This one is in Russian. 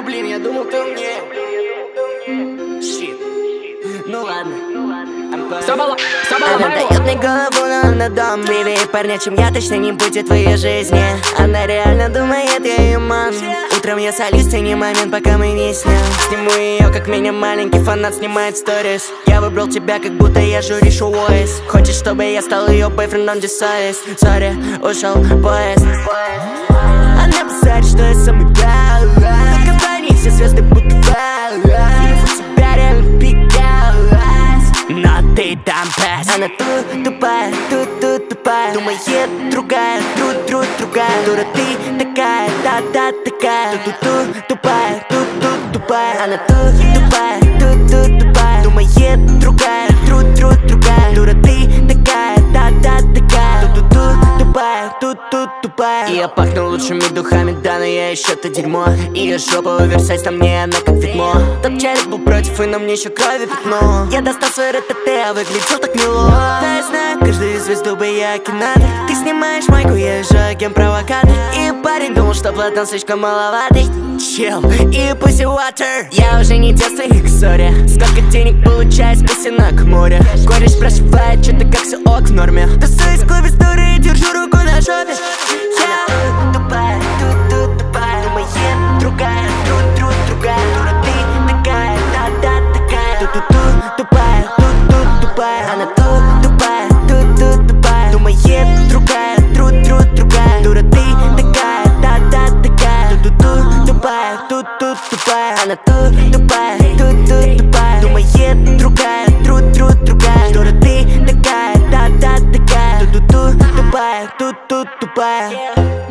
блин, я думал, ты умнее. Щит. Ну ладно. Она дает мне голову, но она дом. Милее парня, чем я, точно не будет в твоей жизни. Она реально думает, я ее ман. Утром я солист, и не момент, пока мы не снял. Сниму ее, как меня маленький фанат снимает сторис. Я выбрал тебя, как будто я Журишу Уэйс. Хочешь, чтобы я стал ее бойфрендом, десайс. Сори, ушел поезд. Она базарит, что я самый главный. За компанией все звезды будут вау. У тебя реально пикалась, но ты там пес. Она тупая, тупая. Думает другая, другая. Дура ты такая, та такая. Тупая, тупая. Она тупая, тупая. Думает другая, другая. Дура ты такая, та такая. Тупая, тупая. И я пахну лучшими духами, да, но я еще то дерьмо. Ее жопа оверсайз, там мне она как ведьмо. Топ-челик был против, и на мне еще крови пятно. Я достал свой РТТ, а выглядел так мило. Да, я знаю, каждую звезду бы я кинадр. Ты снимаешь майку, я же агент-провокатор. И парень думал, что Платон слишком маловатый. Чел и pussy water. Я уже не девственник, сори. Сколько денег получаю, спасена к морю. Кореш спрашивает, что ты как все ок в норме. Тусуюсь в клубе стори, держу руку на жопе. Я тупая, тупая. Думает другая, другая. Дура ты такая, та такая. Тупая, тупая. Она тупая, тупая. Думает другая, другая. Дура ты такая, та такая. Тупая, тупая. Она тупая, тупая. Думает другая, другая. Дура ты такая, та такая. Тупая, тупая.